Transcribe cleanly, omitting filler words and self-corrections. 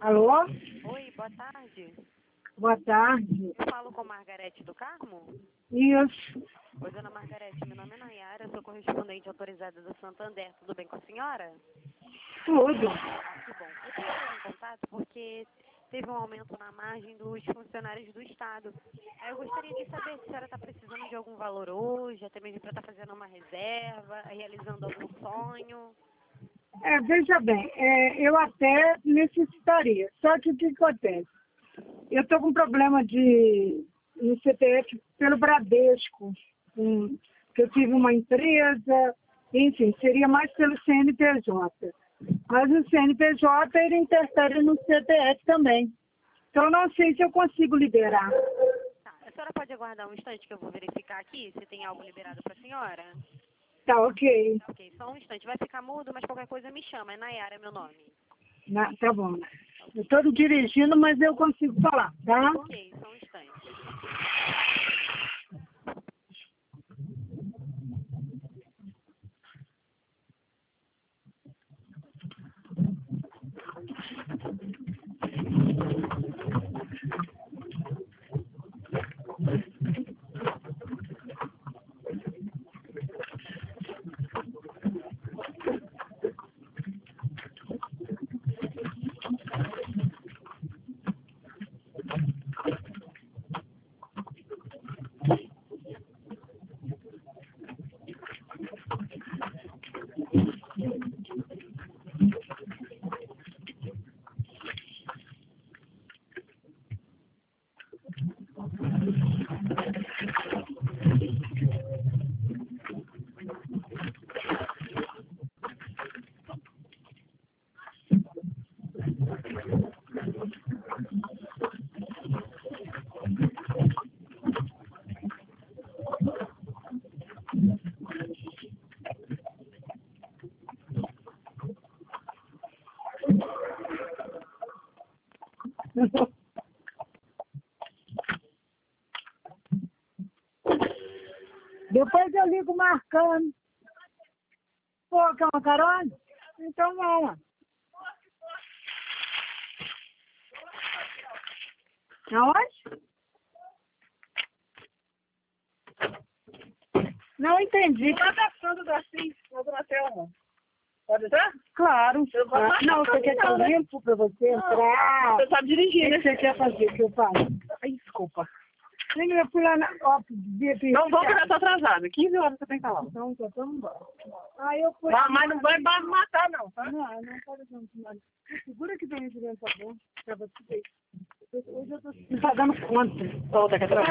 Alô? Oi, boa tarde. Boa tarde. Eu falo com Margarete do Carmo? Isso. Oi, dona Margarete, meu nome é Nayara, sou correspondente autorizada do Santander. Tudo bem com a senhora? Tudo. Que bom. Eu estou entrando em contato porque teve um aumento na margem dos funcionários do Estado. Aí eu gostaria de saber se a senhora está precisando de algum valor hoje, até mesmo para estar fazendo uma reserva, realizando algum sonho. Veja bem, eu até necessitaria. Só que o que acontece? Eu estou com problema no CPF pelo Bradesco, que eu tive uma empresa, enfim, seria mais pelo CNPJ. Mas o CNPJ, ele interfere no CPF também. Então, não sei se eu consigo liberar. Tá, a senhora pode aguardar um instante que eu vou verificar aqui se tem algo liberado para a senhora? Tá, ok. Ok, só um instante. Vai ficar mudo, mas qualquer coisa me chama. É Nayara, meu nome. Tá bom. Eu estou dirigindo, mas eu consigo falar, tá? Ok, só um instante. Depois eu ligo marcando. Pô, quer uma carona? Então vamos. Aonde? Não entendi. Tá adaptando assim, na Dona Selma. Pode entrar? Claro. Eu vou Não, você quer que eu limpo pra você entrar? Você sabe dirigir, O né? que você quer fazer que eu faço? Ai, desculpa. Eu fui lá na... Não vou que eu já tô atrasada. 15 horas você tem que estar lá. Então, tá, vamos embora. Aí eu fui... Mas não vai me matar, não, tá? Não, não pode não. Segura que vem de dentro, tá bom? Pra você ver. Hoje eu tô... Não tá dando conta. Volta, quer